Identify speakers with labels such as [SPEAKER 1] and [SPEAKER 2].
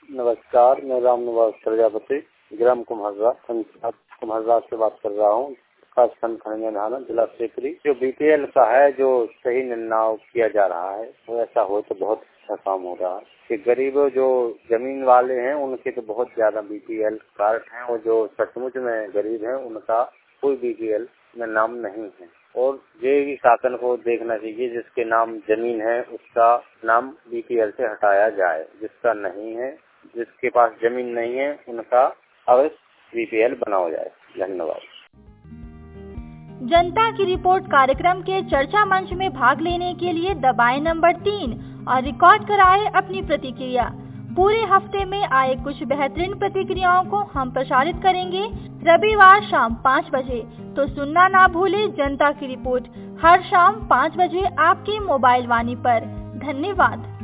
[SPEAKER 1] नमस्कार, मैं राम निवास प्रजापति ग्राम कुम्हररा पंचायत कुम्हररा से बात कर रहा हूँ। खंड थाना जिला शिवपुरी। जो बीपीएल का है, जो सही निर्णय किया जा रहा है, वो ऐसा हो तो बहुत अच्छा काम हो रहा है कि गरीब जो जमीन वाले हैं उनके तो बहुत ज्यादा बीपीएल कार्ड हैं, और जो सचमुच में गरीब हैं उनका कोई बीपीएल में नाम नहीं है। और ये शासन को देखना चाहिए, जिसके नाम जमीन है उसका नाम बीपीएल से हटाया जाए, जिसका नहीं है, जिसके पास जमीन नहीं है उनका अवश्य बीपीएल बनाया जाए। धन्यवाद।
[SPEAKER 2] जनता की रिपोर्ट कार्यक्रम के चर्चा मंच में भाग लेने के लिए दबाएं नंबर 3 और रिकॉर्ड कराएं अपनी प्रतिक्रिया। पूरे हफ्ते में आए कुछ बेहतरीन प्रतिक्रियाओं को हम प्रसारित करेंगे रविवार शाम 5 बजे। तो सुनना ना भूले जनता की रिपोर्ट हर शाम 5 बजे आपकी मोबाइल वाणी पर। धन्यवाद।